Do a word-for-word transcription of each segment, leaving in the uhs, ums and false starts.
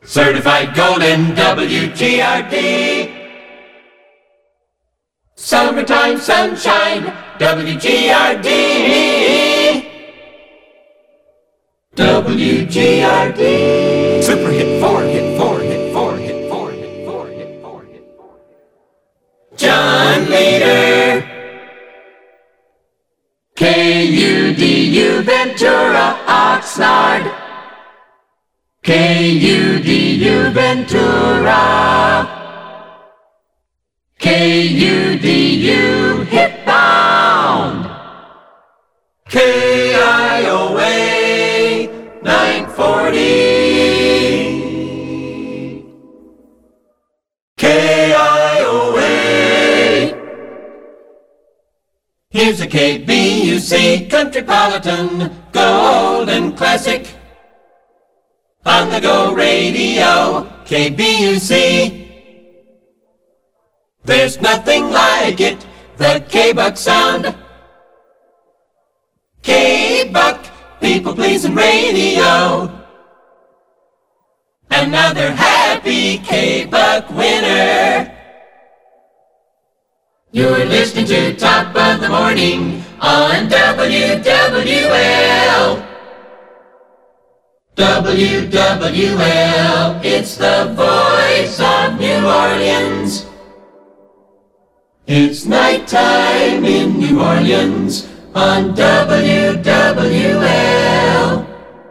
Certified Golden W G R D. Summertime sunshine, W G R D. W G R D. Super hit four, hit four, hit four, hit four, hit four, hit four, hit four. John Leader. K U D U Ventura, Oxnard. K U D U Ventura. K U D U hit bound. K I O A nine forty. K I O A. Here's a K B U C Countrypolitan Golden Classic. On the Go Radio, K B U C. There's nothing like it, the K-Buck sound. K-Buck, people pleasing radio. Another happy K-Buck winner. You're listening to Top of the Morning on W W L. W W L, it's the voice of New Orleans. It's nighttime in New Orleans on W W L.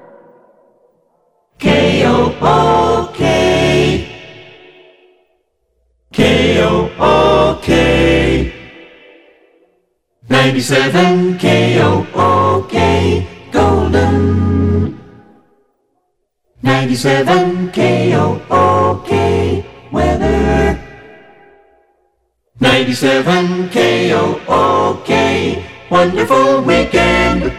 K O O K. K O O K. ninety-seven K O O K. Golden. ninety-seven K O O K. Weather. ninety-seven K O O K. Wonderful weekend.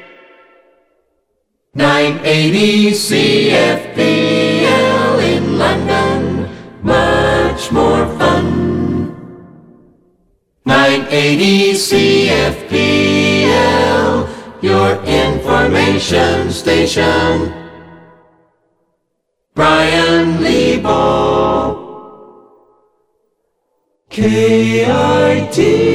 nine eighty C F P L in London. Much more fun. nine eighty C F P L, your information station. Brian Lebo. K I T